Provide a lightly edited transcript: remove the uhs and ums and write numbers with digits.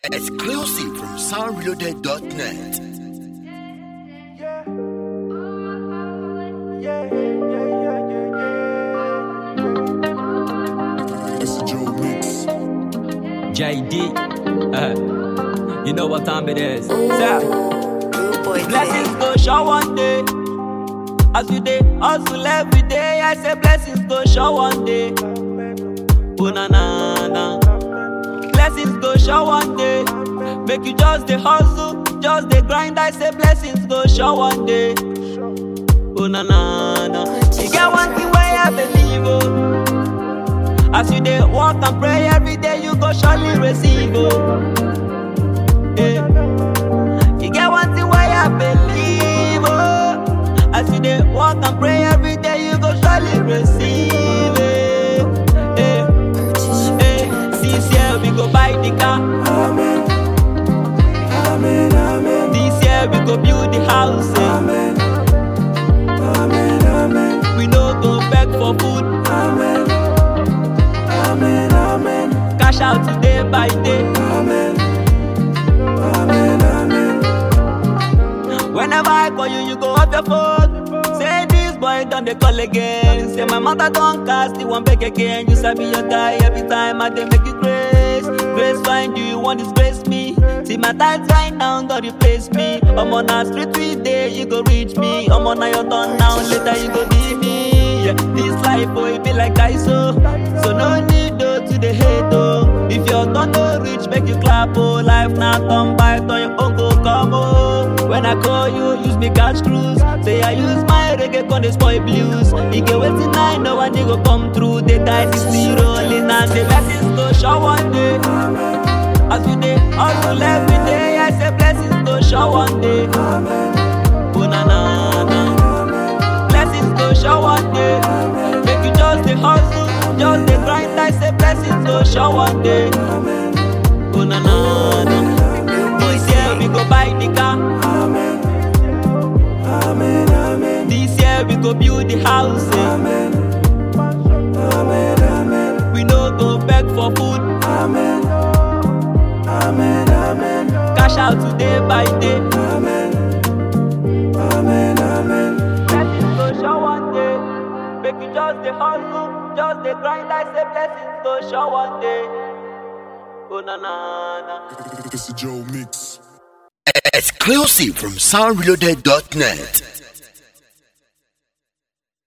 Exclusive from soundreloaded.net. It's a Joe Mix. JD, you know what time it is. Blessings go show one day. As you day, hustle every day. I say blessings go show one day. Oh na na na. Blessings go show one day. Make you just the hustle, just the grind. I say blessings go show one day. Oh na na na. You get one thing where I believe oh. As you dey walk and pray every day, you go surely receive oh. Yeah. You get one thing where I believe oh. As you dey walk and pray every day, you go surely receive it. Yeah. Yeah. This year we go buy the car. Amen. Amen. Amen. This year we go build the house. Amen. Amen. Amen. We no go beg for food. Amen. Amen. Amen. Cash out today by day. Amen. Amen. Amen. Whenever I call you, you go off your phone. Say this boy done they call again. Say my mother don't cast, you won't beg again. You sabi your guy every time I dey make you grace. Grace find you, you want disgrace me. See my times right now, God replace me. I'm on a street with day, you go reach me. I'm on a your turn now, later you go need me. Yeah, this life oh, it be like that so no need to the hate oh. If your turn no reach, make you clap oh. Life now come by, turn your own go come oh. When I call you, use me catch cruise. Say I use my reggae con dey spoil blues. You get waiting I know when they go come through. They die this rolling and the blessings go show one day. As we dey hustle every day, I say blessings go show one day. Amen. Oh na na na. Blessings go show one day. Make you just the hustle, just the grind. I say blessings go show one day. Amen. Oh na na na. This year we go buy the car. Amen. Amen. Amen. This year we go build the house. Amen. Amen. Amen. We no go beg for food. Amen. Amen. Amen. Cash out today by day. Amen. Amen. Amen. Blessings go show one day. Make you just the hustle, just the grind. I say blessings go show one day. Oh na na na. It's a Joe Mix. Exclusive from soundreloaded.net.